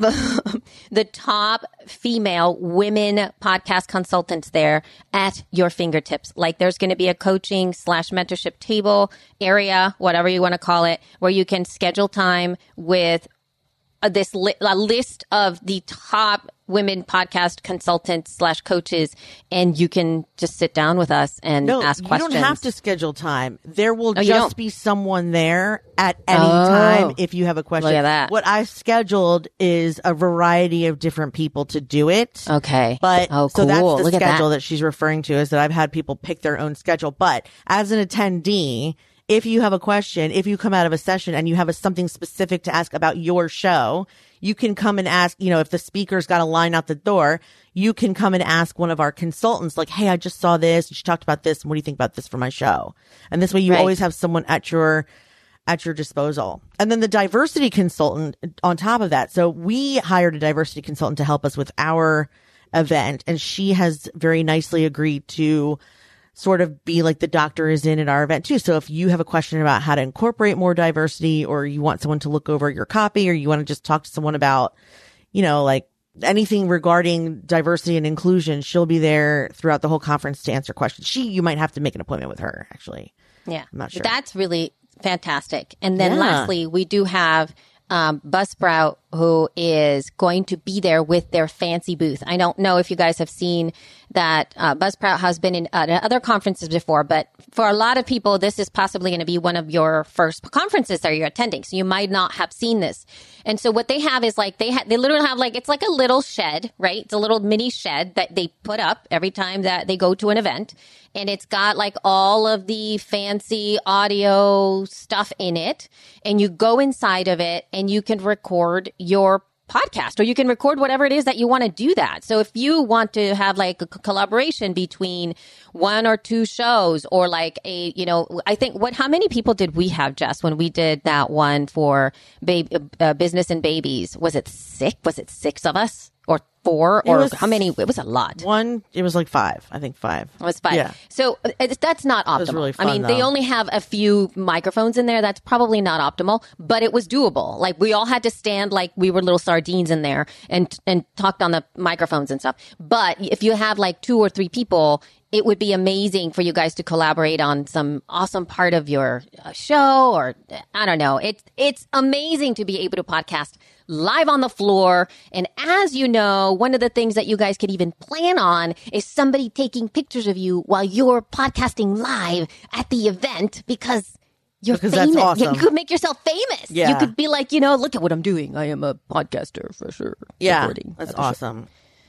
the top female women podcast consultants there at your fingertips. Like there's going to be a coaching slash mentorship table area, whatever you want to call it, where you can schedule time with uh, this li- a list of the top women podcast consultants slash coaches, and you can just sit down with us and No, ask you questions. don't have to schedule time. There will Oh, you just don't? be someone there at any Oh. time if you have a question. Look at that. What I've scheduled is a variety of different people to do it. Okay. But oh, so cool. that's the Look at schedule that. that. she's referring to, is that I've had people pick their own schedule. But as an attendee, if you have a question, if you come out of a session and you have a, something specific to ask about your show, you can come and ask, you know, if the speaker's got a line out the door, you can come and ask one of our consultants, like, hey, I just saw this and she talked about this. And what do you think about this for my show? And this way you Right. always have someone at your at your disposal. And then the diversity consultant on top of that. So we hired a diversity consultant to help us with our event, and she has very nicely agreed to sort of be like the doctor is in at our event too. So if you have a question about how to incorporate more diversity, or you want someone to look over your copy, or you want to just talk to someone about, you know, like anything regarding diversity and inclusion, she'll be there throughout the whole conference to answer questions. She, you might have to make an appointment with her, actually. Yeah. I'm not sure. That's really fantastic. And then Yeah. lastly, we do have um, Buzzsprout, who is going to be there with their fancy booth. I don't know if you guys have seen that uh, Buzzsprout has been in uh, other conferences before, but for a lot of people, this is possibly going to be one of your first conferences that you're attending. So you might not have seen this. And so what they have is like, they ha- they literally have like, it's like a little shed, right? It's a little mini shed that they put up every time that they go to an event. And it's got like all of the fancy audio stuff in it. And you go inside of it and you can record your podcast, or you can record whatever it is that you want to do that. So if you want to have like a c- collaboration between one or two shows, or like a, you know, I think what, how many people did we have, Jess, when we did that one for baby, uh, business and babies? Was it six? Was it six of us, or four, or was how many? It was a lot. One, it was like five. I think five. It was five. Yeah. So uh, it's, that's not optimal. was really I mean, fun, they though. only have a few microphones in there. That's probably not optimal, but it was doable. Like we all had to stand like we were little sardines in there and and talked on the microphones and stuff. But if you have like two or three people, it would be amazing for you guys to collaborate on some awesome part of your uh, show, or I don't know. It's it's amazing to be able to podcast live on the floor. And as you know, one of the things that you guys could even plan on is somebody taking pictures of you while you're podcasting live at the event, because you're Because that's famous. awesome. You could make yourself famous. Yeah. You could be like, you know, look at what I'm doing. I am a podcaster for sure. Yeah. Recording That's at the show. awesome.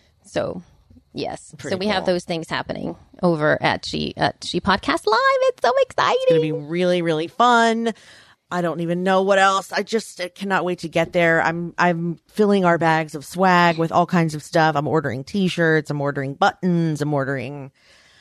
So, yes. Pretty so we have cool. those things happening over at She at She Podcast Live. It's so exciting. It's going to be really, really fun. I don't even know what else. I just I cannot wait to get there. I'm I'm filling our bags of swag with all kinds of stuff. I'm ordering t-shirts. I'm ordering buttons. I'm ordering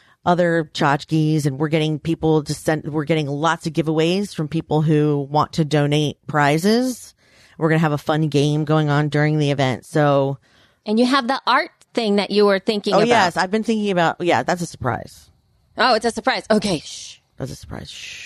other tchotchkes, and we're getting people to send. We're getting lots of giveaways from people who want to donate prizes. We're going to have a fun game going on during the event. So, And you have the art thing that you were thinking oh about. yes, I've been thinking about. Yeah, that's a surprise. Oh, it's a surprise. Okay. Shh. That's a surprise. Shh.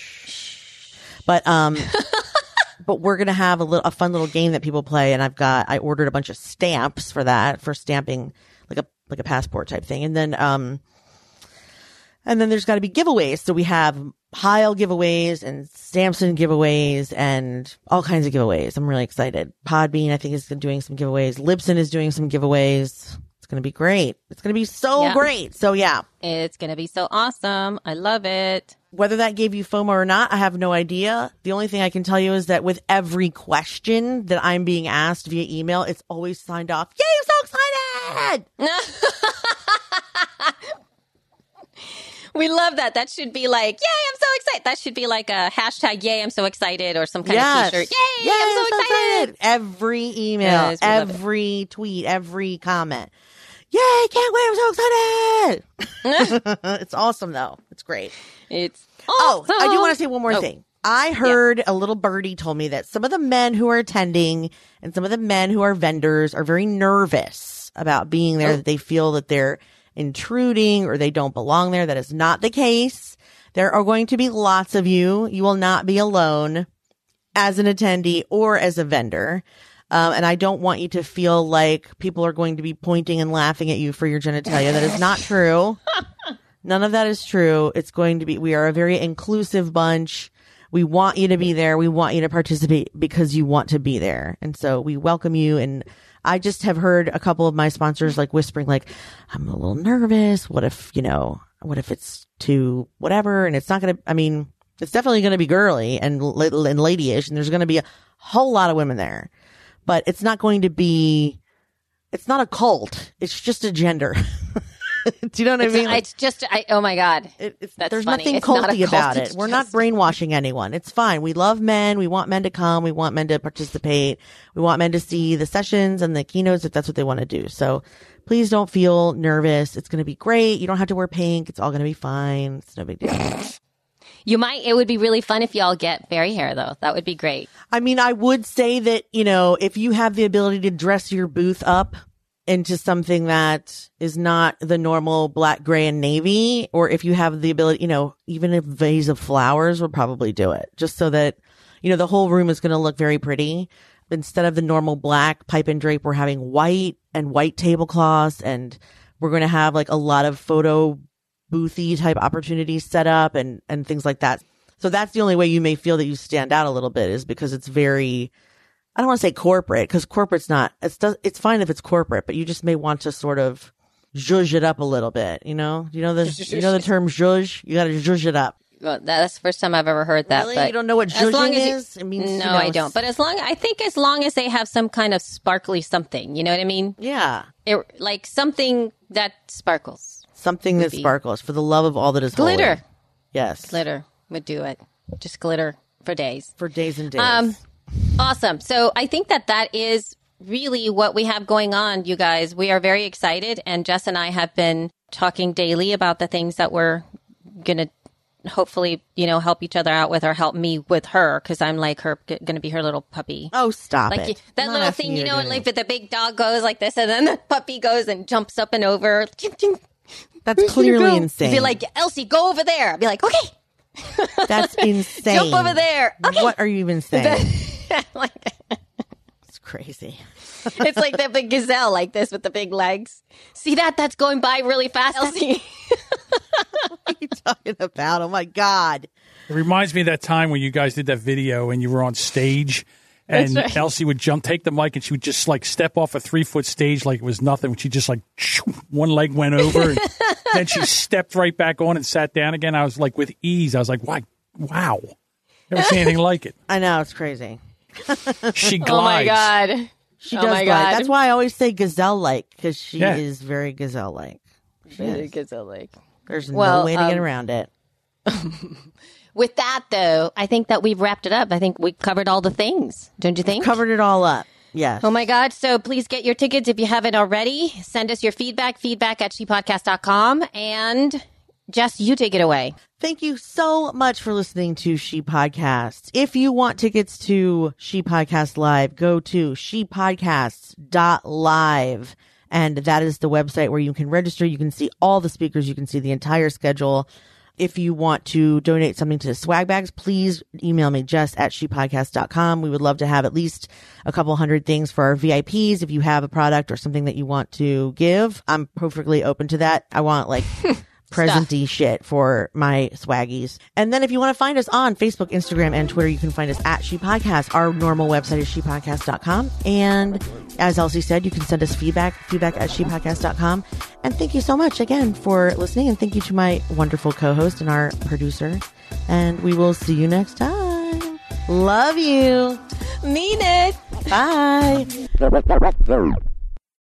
But um, but we're gonna have a little a fun little game that people play, and I've got I ordered a bunch of stamps for that, for stamping like a like a passport type thing, and then um, and then there's got to be giveaways. So we have Heil giveaways and Samson giveaways and all kinds of giveaways. I'm really excited. Podbean, I think, is doing some giveaways. Libsyn is doing some giveaways. It's going to be great. It's going to be so Yeah. great. So yeah, It's going to be so awesome. I love it. whether that gave you FOMO or not, I have no idea. The only thing I can tell you is that with every question that I'm being asked via email, it's always signed off. Yay, I'm so excited. We love that. That should be like, yay, I'm so excited. That should be like a hashtag, yay, I'm so excited, or some kind Yes. of t-shirt. Yay, Yay, I'm so excited. Every email, Yes, we love it. every tweet, every comment. Yay, can't wait, I'm so excited. It's awesome, though. It's great. It's Oh, awesome. I do want to say one more Oh. thing. I heard a little birdie told me that some of the men who are attending and some of the men who are vendors are very nervous about being there, Oh. that they feel that they're intruding or they don't belong there. That is not the case. There are going to be lots of you. You will not be alone as an attendee or as a vendor. Um, and I don't want you to feel like people are going to be pointing and laughing at you for your genitalia. That is not true. None of that is true. It's going to be, we are a very inclusive bunch. We want you to be there. We want you to participate because you want to be there. And so we welcome you. And I just have heard a couple of my sponsors like whispering, like, I'm a little nervous. What if, you know, what if it's too whatever? And it's not going to, I mean, it's definitely going to be girly and, la- and ladyish. And there's going to be a whole lot of women there, but it's not going to be, it's not a cult. It's just a gender. Do you know what I It's, mean? Like, it's just, I, oh my God. it, it's, That's there's funny. nothing It's not a culty cult, about it's it. We're not just- brainwashing anyone. It's fine. We love men. We want men to come. We want men to participate. We want men to see the sessions and the keynotes if that's what they want to do. So please don't feel nervous. It's going to be great. You don't have to wear pink. It's all going to be fine. It's no big deal. You might, it would be really fun if y'all get fairy hair though. That would be great. I mean, I would say that, you know, if you have the ability to dress your booth up into something that is not the normal black, gray, and navy, or if you have the ability, you know, even a vase of flowers would probably do it, just so that, you know, the whole room is going to look very pretty. Instead of the normal black pipe and drape, we're having white and white tablecloths, and we're going to have like a lot of photo boothy type opportunities set up and, and things like that. So that's the only way you may feel that you stand out a little bit, is because it's very, I don't want to say corporate, because corporate's not, it's, it's fine if it's corporate, but you just may want to sort of zhuzh it up a little bit, you know? You know the, you know the term zhuzh? You got to zhuzh it up. Well, that's the first time I've ever heard that. Really? But You don't know what as long zhuzhing as you- is? It means, no, you know, I don't. But as long, I think as long as they have some kind of sparkly something, you know what I mean? yeah. It, like something that sparkles. Something that be- sparkles for the love of all that is holy. Glitter. Yes. Glitter would do it. Just glitter for days. For days and days. Um, awesome. So I think that that is really what we have going on, you guys. We are very excited, and Jess and I have been talking daily about the things that we're going to hopefully, you know, help each other out with, or help me with her, because I'm like her, going to be her little puppy. oh, stop Like it. you- that I'm not little asking thing, you to know, do like anything. the big dog goes like this, and then the puppy goes and jumps up and over. That's clearly insane. Be like, Elsie, go over there. I'd be like, okay, That's insane. jump over there. Okay. What are you even saying? Like, It's crazy. it's like the big gazelle like this with the big legs. See that? That's going by really fast, Elsie. What are you talking about? Oh my God. It reminds me of that time when you guys did that video and you were on stage and That's right. Elsie would jump, take the mic, and she would just like step off a three foot stage like it was nothing. She just like one leg went over and then she stepped right back on and sat down again. I was like with ease. I was like, why? Wow. Never seen anything like it. I know, it's crazy. She glides. Oh my God. She Oh does my like. God. That's why I always say gazelle-like, because she Yeah. is very gazelle-like. Very gazelle like. There's Well, no way to get um, around it. With that, though, I think that we've wrapped it up. I think we covered all the things. Don't you think? Covered it all up. Yes. Oh my God. So please get your tickets if you haven't already. Send us your feedback, feedback at she podcast dot com. And Jess, you take it away. Thank you so much for listening to She Podcasts. If you want tickets to She Podcast Live, go to she podcasts dot live. And that is the website where you can register. You can see all the speakers. You can see the entire schedule. If you want to donate something to the swag bags, please email me, Jess at she podcast dot com. We would love to have at least a couple hundred things for our V I Ps. If you have a product or something that you want to give, I'm perfectly open to that. I want like present-y shit for my swaggies. And then if you want to find us on Facebook, Instagram, and Twitter, you can find us at She Podcast. Our normal website is she podcast dot com. And as Elsie said, you can send us feedback, feedback at she podcast dot com. And thank you so much again for listening. And thank you to my wonderful co-host and our producer. And we will see you next time. Love you. Mean it. Bye.